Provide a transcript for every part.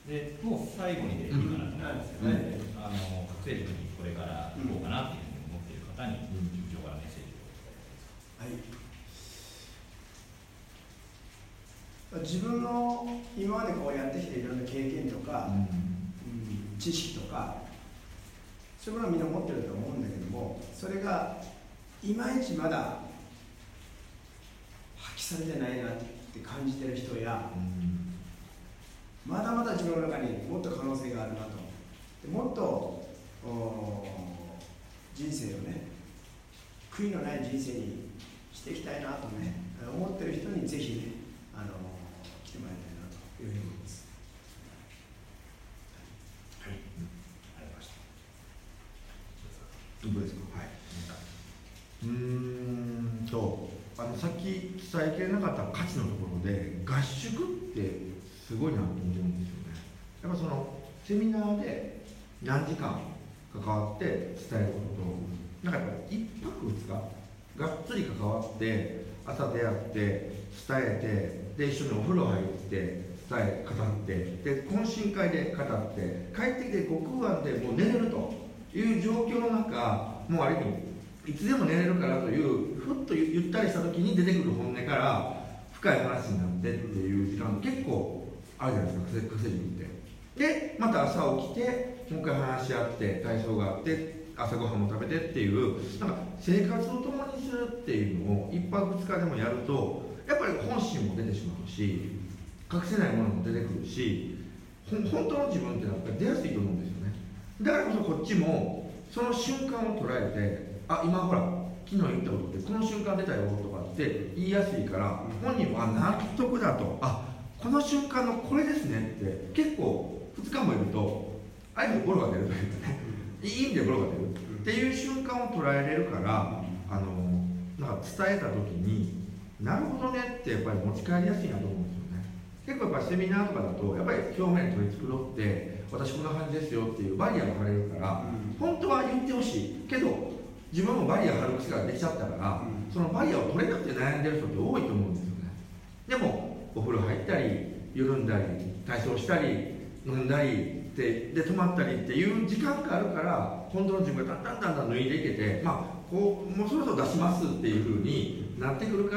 でもう最後にでいいかなと思うんですけど、学生塾にこれから行こうかなっていうふうに思っている方に、塾長からメッセージを。自分の今までこうやってきていろんな経験とか、知識とか、そういうものをみんな持ってると思うんだけども、それがいまいちまだ発揮されてないなって感じてる人や、まだまだ自分の中にもっと可能性があるなと、もっと人生をね、悔いのない人生にしていきたいなとね、思ってる人にぜひね、来てもらいたいなというふうに思います。 はい、ありがとうございました。 どうですか。はい。さっき伝えきれなかった価値のところで、合宿ってすごいなと思うんですよね。やっぱそのセミナーで何時間関わって伝えることと、なんかやっぱ1泊2日がっつり関わって朝出会って伝えて、で一緒にお風呂入って伝え語って、で懇親会で語って帰ってきて極寒でもう寝れるという状況の中、もうある意味いつでも寝れるからというふっとゆったりした時に出てくる本音から深い話になってっていう時間結構あるじゃないですか、学生塾って。でまた朝起きてもう一回話し合って体操があって朝ごはんも食べてっていう、なんか生活を共にするっていうのを1泊2日でもやると、やっぱり本心も出てしまうし、隠せないものも出てくるし、本当の自分ってやっぱり出やすいと思うんですよね。だからこそこっちもその瞬間を捉えて、今ほら昨日言ったことでこの瞬間出たよとかって言いやすいから、本人は納得だと、この瞬間のこれですねって、結構2日もいるとあえてボロが出るというかね、いい意味でボロが出るっていう瞬間を捉えれるから、なんか伝えた時になるほどねってやっぱり持ち帰りやすいなと思うんですよね。結構やっぱりセミナーとかだとやっぱり表面取り繕って私こんな感じですよっていうバリアが張れるから、本当は言ってほしいけど自分もバリア張る癖ができちゃったから、そのバリアを取れなくて悩んでる人って多いと思うんですよね。でもお風呂入ったり緩んだり体操したり飲んだりで泊まったりっていう時間があるから、本当の自分がだんだん脱いでいけて、こうもうそろそろ出しますっていう風になってくるから、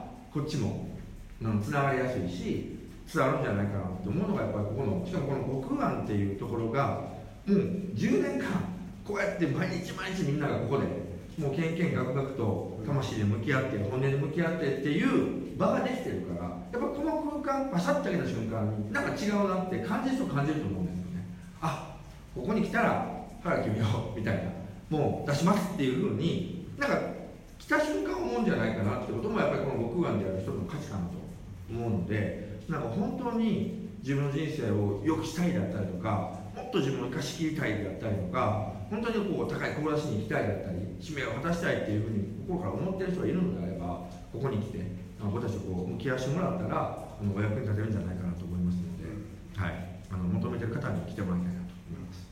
こっちもつながりやすいし伝わるんじゃないかなと思うのが、やっぱりここの、しかもこの極暗っていうところがもう10年間こうやって毎日毎日みんながここでもうけんけんがくがくと魂で向き合って本音で向き合ってっていう場ができてるから、やっぱこの空間パシャッと開けた瞬間になんか違うなって感じる人感じると思うんですよね。ここに来たら腹決めようみたいな、もう出しますっていう風になんか来た瞬間思うんじゃないかなってことも、やっぱりこの極暗である一つの価値かなと思うので、なんか本当に自分の人生を良くしたいだったりとか、もっと自分を生かしきりたいだったりとか、本当にこう高い志に行きたいだったり使命を果たしたいっていうふうに心から思ってる人がいるのであれば、ここに来て私とこう向き合わせてもらったらお役に立てるんじゃないかなと思いますので、求めてる方に来てもらいたいなと思います。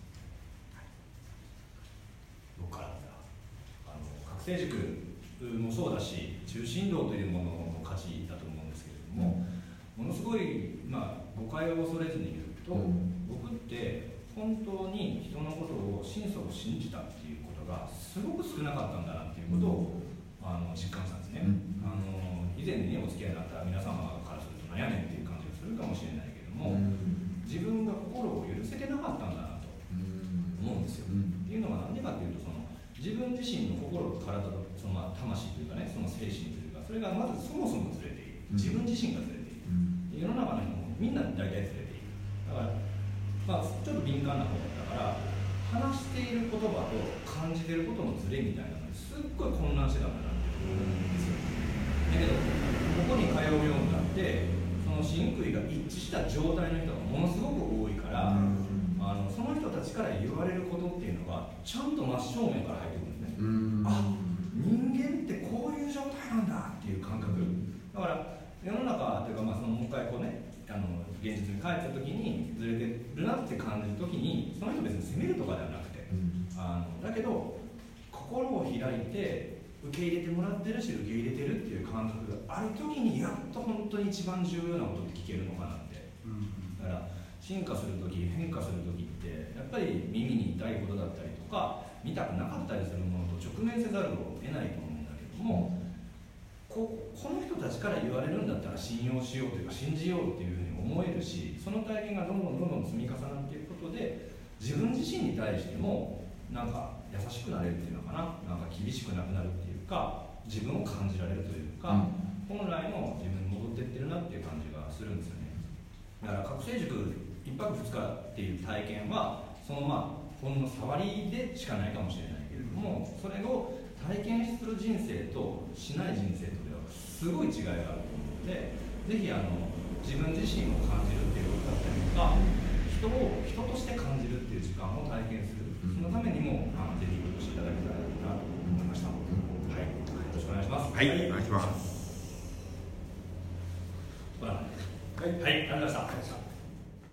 僕から学生塾もそうだし、中心道というものの価値だと思うんですけれども、ものすごい、誤解を恐れずに言うと、僕って本当に人のことを心底信じたっていうことがすごく少なかったんだなっていうことを、実感したんですね。以前にお付き合いになった皆様からすると悩めっていう感じがするかもしれないけども、自分が心を許せてなかったんだなと思うんですよ。っていうのは何でかっていうと、自分自身の心と体と魂というかね、その精神というか、それがまずそもそもずれている、自分自身がずれている、世の中の人もみんな大体ずれている。だからちょっと敏感な方だから話している言葉と感じていることのズレみたいなのにすっごい混乱してたんだなって思うんですよ。だけどここに通うようになって、その真杭が一致した状態の人がものすごく多いから、その人たちから言われることっていうのがちゃんと真正面から入ってくるんですね。人間ってこういう状態なんだっていう感覚だから、世の中というか、もう一回こうね、現実に帰った時にずれてるなって感じる時に、その人別に責めるとかではなくて、だけど心を開いて受け入れてもらってるし受け入れてるっていう感覚がある時に、やっと本当に一番重要なことって聞けるのかなって、だから進化する時、変化する時ってやっぱり耳に痛いことだったりとか見たくなかったりするものと直面せざるを得ないと思うんだけども、この人たちから言われるんだったら信用しようというか信じようっていうふうに思えるし、その体験がどんどん積み重なっていくことで自分自身に対してもなんか優しくなれるっていうのかな、なんか厳しくなくなるっていうか、自分を感じられるというか、本来の自分に戻っていってるなっていう感じがするんですよね。だから覚醒塾1泊2日っていう体験はそのほんの触りでしかないかもしれないけれども、それを体験する人生としない人生とではすごい違いがあると思うので、ぜひ自分自身を感じるっていうことだったりとか、人を人として感じるっていう時間を体験する、そのためにもぜひお越しいただけたらいいなと思いました。はい、よろしくお願いします。 はい、お願いします。 はい、ありがとうございました。